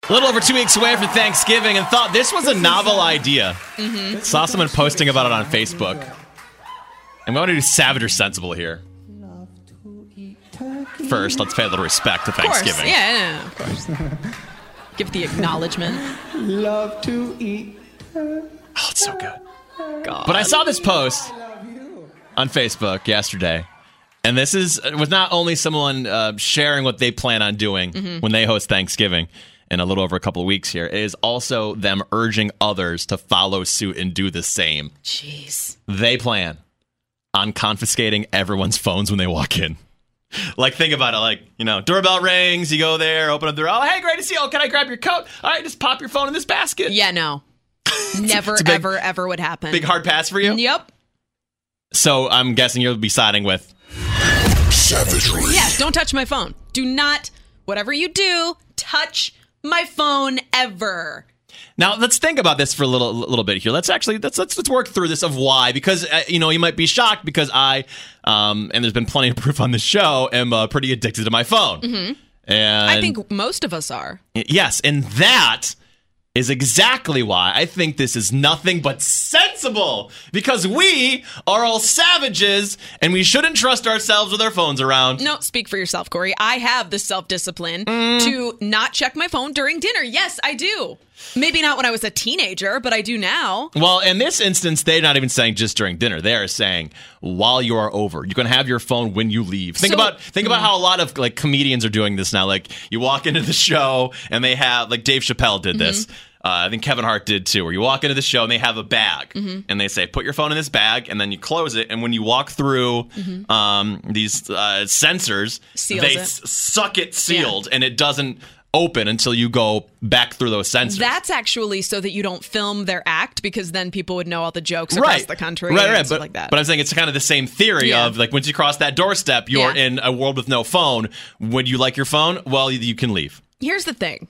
A little over 2 weeks away from Thanksgiving and thought this was a novel idea. Saw someone posting about it on Facebook. And we want to do savage or sensible here. First, let's pay a little respect to Thanksgiving. Yeah, of course. Give the acknowledgement. Love to eat. Oh, it's so good. God. But I saw this post on Facebook yesterday. And this was not only someone sharing what they plan on doing when they host Thanksgiving in a little over a couple of weeks here. It is also them urging others to follow suit and do the same. Jeez. They plan on confiscating everyone's phones when they walk in. Like, think about it. Like, doorbell rings, you go there, open up the door. Oh, hey, great to see you. Oh, can I grab your coat? All right, just pop your phone in this basket. Yeah, no. Never, ever would happen. Big hard pass for you? Yep. So I'm guessing you'll be siding with savagery. Yeah, don't touch my phone. Do not, whatever you do, touch my phone ever. Now, let's think about this for a little bit here. Let's work through this of why. Because, you might be shocked because I, and there's been plenty of proof on this show, am pretty addicted to my phone. Mm-hmm. And I think most of us are. Yes, and that is exactly why I think this is nothing but sensible. Because we are all savages, and we shouldn't trust ourselves with our phones around. No, speak for yourself, Corey. I have the self-discipline to not check my phone during dinner. Yes, I do. Maybe not when I was a teenager, but I do now. Well, in this instance, they're not even saying just during dinner. They are saying while you are over. You can have your phone when you leave. Think about how a lot of comedians are doing this now. Like, you walk into the show and they have, like, Dave Chappelle did this. I think Kevin Hart did too, where you walk into the show and they have a bag and they say, put your phone in this bag, and then you close it. And when you walk through these sensors, they suck it sealed and it doesn't open until you go back through those sensors. That's actually so that you don't film their act, because then people would know all the jokes across the country and stuff like that. But I'm saying it's kind of the same theory of, like, once you cross that doorstep, you're in a world with no phone. Would you like your phone? Well, you can leave. Here's the thing.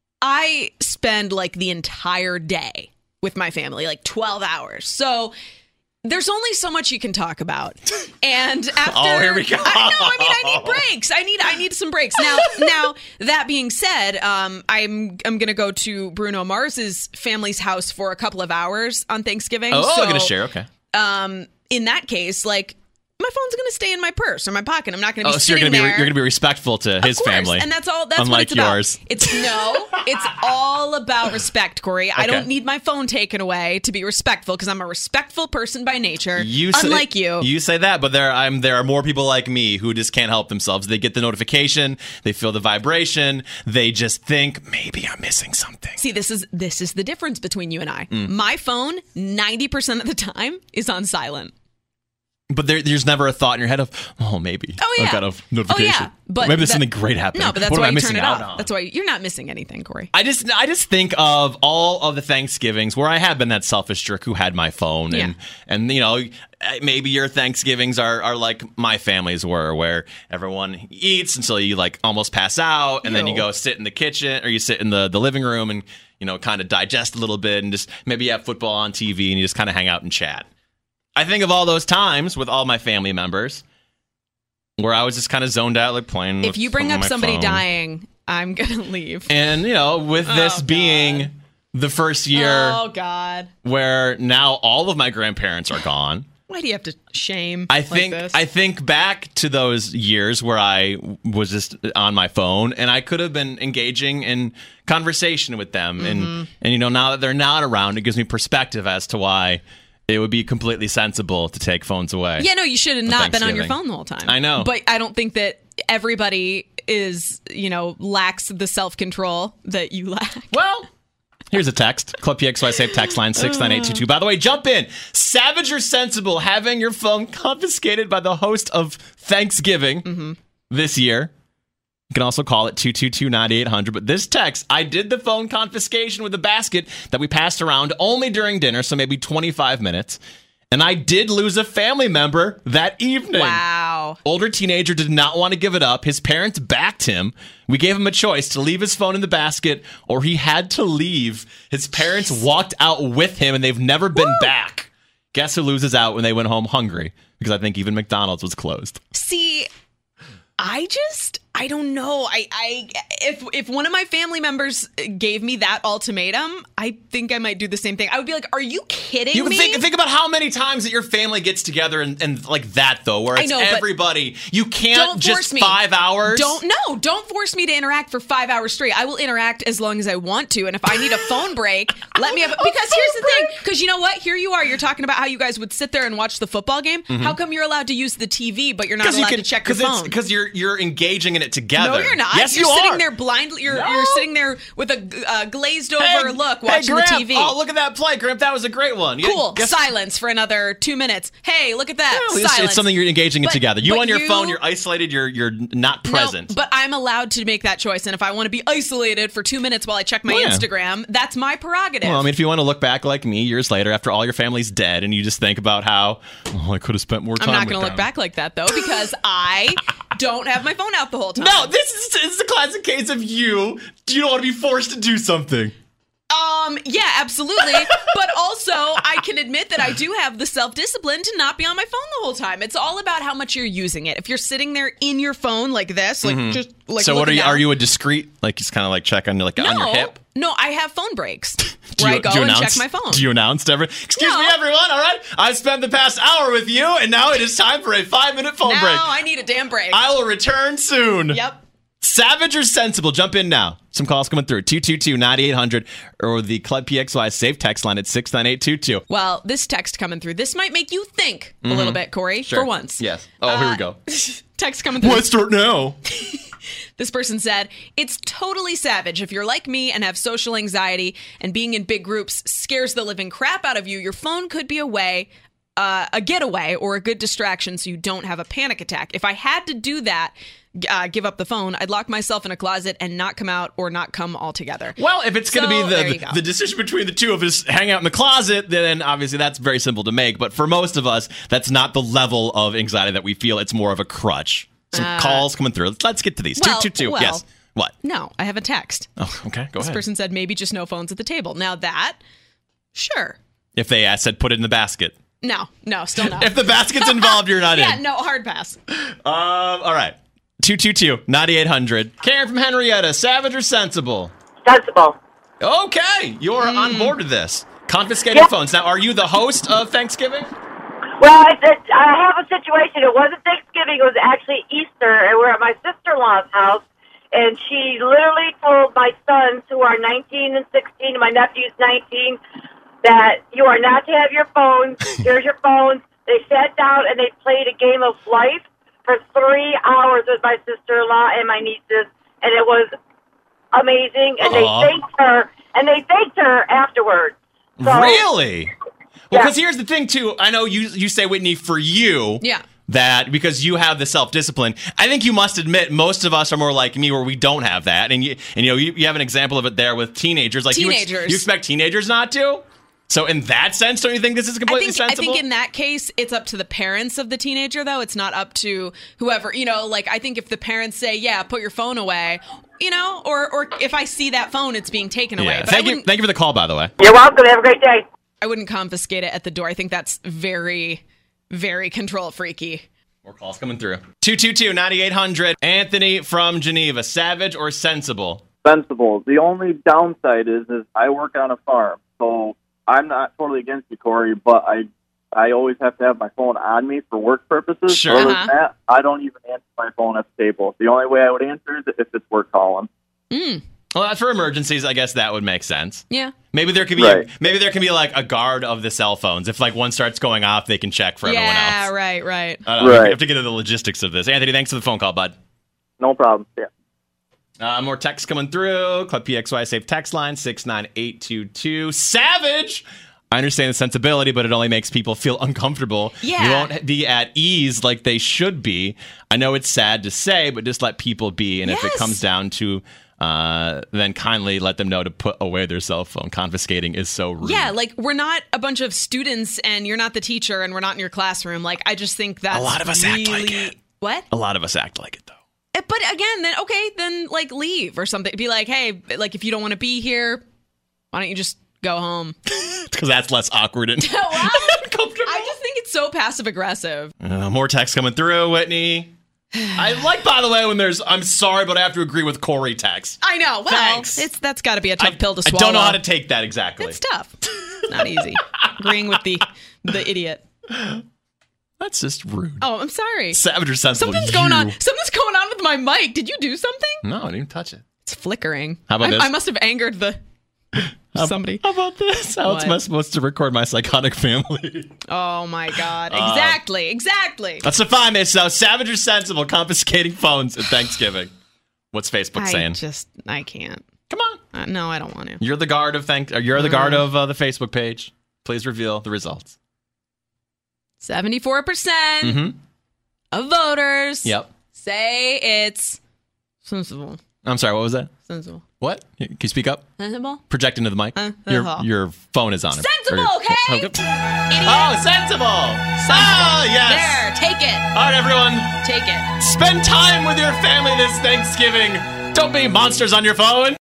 I spend the entire day with my family, 12 hours. So there's only so much you can talk about. And after here we go. I need breaks. I need some breaks. Now that being said, I'm going to go to Bruno Mars's family's house for a couple of hours on Thanksgiving. Oh, I'm going to share. Okay. In that case, my phone's going to stay in my purse or my pocket. I'm not going to be so sitting there. You're going to be respectful to his family. And that's all. That's unlike what it's about. yours. It's all about respect, Corey. I don't need my phone taken away to be respectful, because I'm a respectful person by nature. Unlike you. You say that, but there are more people like me who just can't help themselves. They get the notification, they feel the vibration, they just think maybe I'm missing something. See, this is the difference between you and I. My phone, 90% of the time, is on silent. But there's never a thought in your head of, maybe I got a notification. But maybe there's something great happening. No, but that's what why am I you turn missing it out off. on? That's why you're not missing anything, Corey. I just think of all of the Thanksgivings where I have been that selfish jerk who had my phone, and maybe your Thanksgivings are like my family's were, where everyone eats until you almost pass out, and then you go sit in the kitchen or you sit in the living room and kind of digest a little bit, and just maybe you have football on TV and you just kind of hang out and chat. I think of all those times with all my family members where I was just kind of zoned out, playing. If you bring up somebody dying, I'm going to leave. And, with this being the first year where now all of my grandparents are gone. Why do you have to shame I think back to those years where I was just on my phone, and I could have been engaging in conversation with them. And now that they're not around, it gives me perspective as to why it would be completely sensible to take phones away. Yeah, no, you should have not been on your phone the whole time. I know. But I don't think that everybody lacks the self-control that you lack. Well, here's a text. Club PXY Save text line 69822. By the way, jump in. Savage or sensible having your phone confiscated by the host of Thanksgiving this year? You can also call it 222-9800. But this text, I did the phone confiscation with a basket that we passed around only during dinner, so maybe 25 minutes. And I did lose a family member that evening. Wow. Older teenager did not want to give it up. His parents backed him. We gave him a choice to leave his phone in the basket or he had to leave. His parents walked out with him and they've never been back. Guess who loses out when they went home hungry? Because I think even McDonald's was closed. See, I I don't know. If one of my family members gave me that ultimatum, I think I might do the same thing. I would be like, "Are you kidding me?" Think about how many times that your family gets together and like that though, where it's everybody. You can't just 5 hours. Don't force me to interact for 5 hours straight. I will interact as long as I want to, and if I need a phone break, let me have it. Because here's the thing. Because you know what? Here you are. You're talking about how you guys would sit there and watch the football game. Mm-hmm. How come you're allowed to use the TV, but you're not allowed to check your phone? Because you're engaging in it together. No, you're not. Yes, you're you sitting are. there blindly. You're sitting there with a glazed over look, watching Gramp, the TV. Oh, look at that play, Gramp. That was a great one. Cool. Silence for another 2 minutes. Hey, look at that. Silence. It's something you're engaging in together. You on your phone, you're isolated. You're not present. No, but I'm allowed to make that choice, and if I want to be isolated for 2 minutes while I check my Instagram, that's my prerogative. Well, I mean, if you want to look back like me years later, after all your family's dead, and you just think about how I could have spent more time. I'm not going to look back like that though, because I don't have my phone out the whole time. No, this is a classic case of you don't want to be forced to do something. Yeah, absolutely. But also, I can admit that I do have the self-discipline to not be on my phone the whole time. It's all about how much you're using it. If you're sitting there in your phone like this, just like so, what are you? Down, are you a discreet? Like, just kind of like check on on your hip? No, I have phone breaks where I go and check my phone. Do you announce to everyone? Excuse me, everyone. All right, I've spent the past hour with you, and now it is time for a 5-minute phone break. No, I need a damn break. I will return soon. Yep. Savage or sensible? Jump in now. Some calls coming through. 222-9800 or the Club PXY safe text line at 69822. Well, this text coming through. This might make you think a little bit, Corey, for once. Yes. Oh, here we go. Text coming through. Let's start now. This person said, it's totally savage. If you're like me and have social anxiety and being in big groups scares the living crap out of you, your phone could be a getaway or a good distraction so you don't have a panic attack. If I had to do that, give up the phone, I'd lock myself in a closet and not come out or not come altogether. Well, if it's going to be the decision between the two of us hang out in the closet, then obviously that's very simple to make. But for most of us, that's not the level of anxiety that we feel. It's more of a crutch. Some calls coming through. Let's get to these. 222. Yes. What? No, I have a text. Oh, okay. Go ahead. This person said maybe just no phones at the table. Now that, sure. If they said put it in the basket. No, still no. If the basket's involved, you're not in. Yeah, no, hard pass. All right. 222-9800. Karen from Henrietta, savage or sensible? Sensible. Okay, you're on board with this. Confiscating phones. Now, are you the host of Thanksgiving? Well, I have a situation. It wasn't Thanksgiving. It was actually Easter, and we're at my sister-in-law's house, and she literally told my sons, who are 19 and 16, and my nephew's 19, that you are not to have your phones. Here's your phones. They sat down, and they played a game of life for 3 hours with my sister-in-law and my nieces, and it was amazing. And they thanked her afterwards. So, really? Well, because here's the thing, too. I know you say, Whitney, for you, that because you have the self-discipline, I think you must admit most of us are more like me where we don't have that. And you have an example of it there with teenagers. Like teenagers. You expect teenagers not to? So in that sense, don't you think this is completely sensible? I think in that case, it's up to the parents of the teenager, though. It's not up to whoever, like I think if the parents say, put your phone away, or if I see that phone, it's being taken away. But thank you for the call, by the way. You're welcome. Have a great day. I wouldn't confiscate it at the door. I think that's very, very control freaky. More calls coming through. 222-9800. Anthony from Geneva, savage or sensible? Sensible. The only downside is I work on a farm, so I'm not totally against you, Corey, but I always have to have my phone on me for work purposes. Sure. Other than that, I don't even answer my phone at the table. The only way I would answer is if it's work calling. Well, for emergencies, I guess that would make sense. Yeah. Maybe there could be like a guard of the cell phones. If like one starts going off, they can check for everyone else. Yeah, right. I don't know. We have to get into the logistics of this. Anthony, thanks for the phone call, bud. No problem. Yeah. More text coming through. Club PXY safe text line 69822. Savage. I understand the sensibility, but it only makes people feel uncomfortable. Yeah. You won't be at ease like they should be. I know it's sad to say, but just let people be. And if it comes down to then kindly let them know to put away their cell phone. Confiscating is so rude. Yeah, like we're not a bunch of students and you're not the teacher and we're not in your classroom. Like I just think that's a lot of us act like it. What? A lot of us act like it, though. But again, then like leave or something. Be like, hey, like if you don't want to be here, why don't you just go home? Because that's less awkward and comfortable. I just think it's so passive aggressive. More text coming through, Whitney. I like, by the way, when there's "I'm sorry, but I have to agree with Corey" text. I know. Well, Thanks. that's got to be a tough pill to swallow. I don't know how to take that exactly. It's tough. Not easy. Agreeing with the idiot. That's just rude. Oh, I'm sorry. Savage or sensible? Something's going on. Something's going on with my mic. Did you do something? No, I didn't even touch it. It's flickering. How about this? I must have angered somebody. How about this? How else am I supposed to record my psychotic family? Oh my God! Exactly. That's a fine, Miss. So, Savage or sensible confiscating phones at Thanksgiving. What's Facebook saying? I can't. Come on. No, I don't want to. You're the guard of You're the guard of the Facebook page. Please reveal the results. 74% of voters. Yep. Say it's sensible. I'm sorry. What was that? Sensible. What? Can you speak up? Sensible. Project into the mic. Your phone is on. Sensible, okay? Idiot. Oh, sensible. Oh, yes. There, take it. All right, everyone. Take it. Spend time with your family this Thanksgiving. Don't be monsters on your phone.